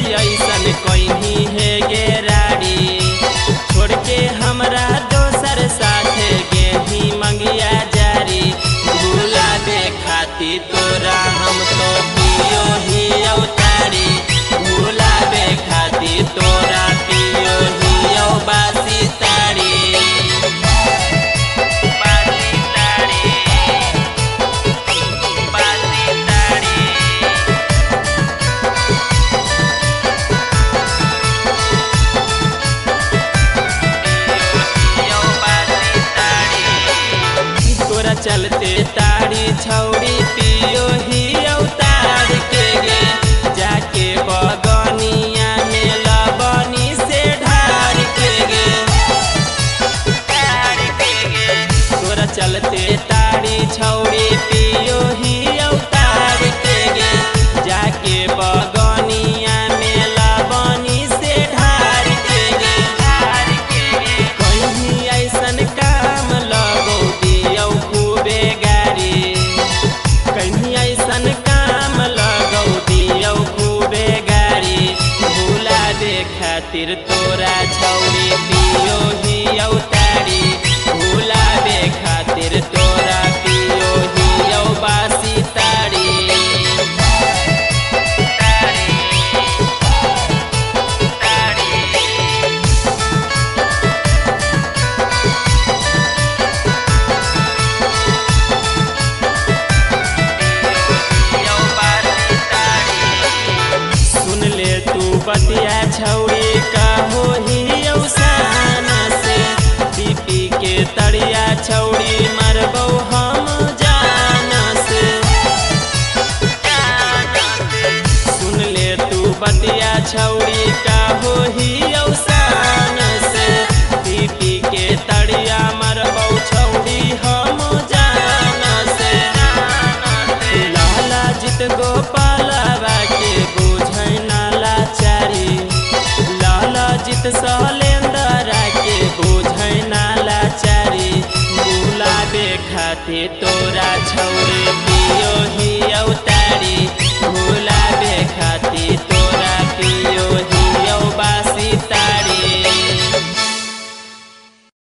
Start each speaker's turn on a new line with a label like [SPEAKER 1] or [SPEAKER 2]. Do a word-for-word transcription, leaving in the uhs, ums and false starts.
[SPEAKER 1] ऐसन कहीं है गेराड़ी छोड़ के हमरा दोसर साथे गेही मंगिया जारी भुलावे खाती तोरा हम तो पियो ही अवतारी भुलावे खाती तोरा पियो ही बासी तारी बासी तारी बासी तारी तोरा चलते तारी छौड़ी पियो ही अवतार के गे जाके बगनिया में लबनी से ढार के गे ढार के गे तोरा चलते तारी छौड़ी पियो ही अवतार के गे जाके बगनिया में लबनी से ढार के गे ढार के गे कहीं ऐसन काम लगो दियो खूबे गारी कहीं ऐसन काम लगो दियो खूबे गारी भुलावे खातिर तोरा छौड़ी पियो ही अवतारी भुलावे खातिर तोरा पियो ही बासी तारी तारी तारी सुन ले तू बतिया छौड़ी कहो ही औसान से पीपी के तरिया छौड़ी मरबो हम जान से सुन ले तू बतिया छौड़ी कहो ही औसान से पीपी के तरिया मरबो छौड़ी हम जान से लाला जित गोपालवा के बुझै नाला चारी लाला जित सलेंदरा के बुझै नाला चारी भुलावे खातिर तोरा छौड़ी पियो ही अवतारी